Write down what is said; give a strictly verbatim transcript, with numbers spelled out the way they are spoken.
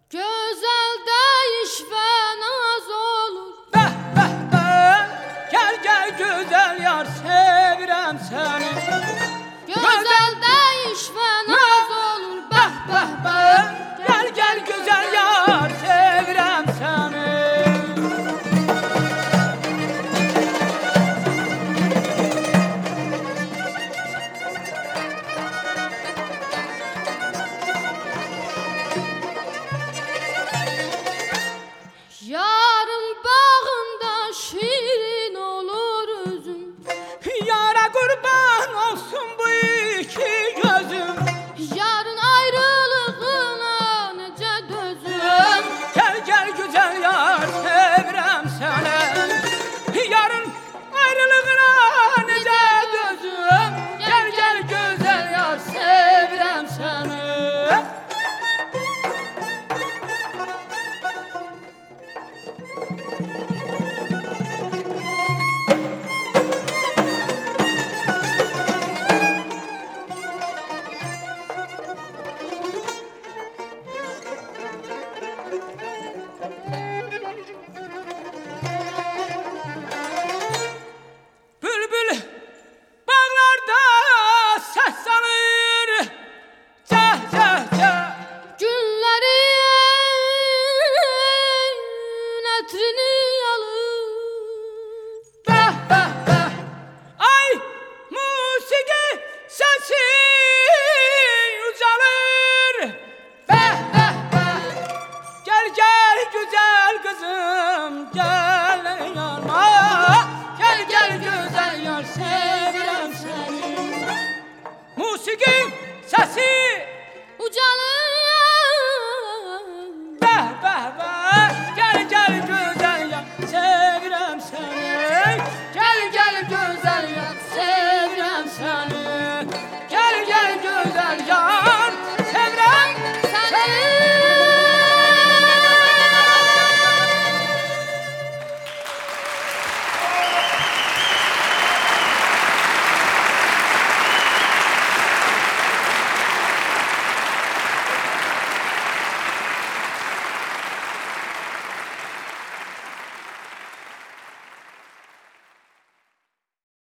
Güzel değiş ve naz olur. Beh beh beh, gel gel güzel yar, sevirem seni. Güzel değiş ve naz olur. Beh beh beh, gel gel güzel yar, sevirem seni. Yarın bağında şirin olur üzüm. Yara kurban olsun bu iki gözüm. Yarın ayrılığına nece dözüm. Gel gel güzel yar, sevirem seni. Yarın ayrılığına nece dözüm. Gel gel güzel yar, sevirem seni. Bülbül bağlarda ses salır. Ceh ceh ceh. Günlerin etrini alır. Beh beh beh. Ay musiki sesi ucalır. Beh beh beh. Gel gel güzel kızım, gel yanıma. Gel gel güzel yar, sevirem seni. Musiki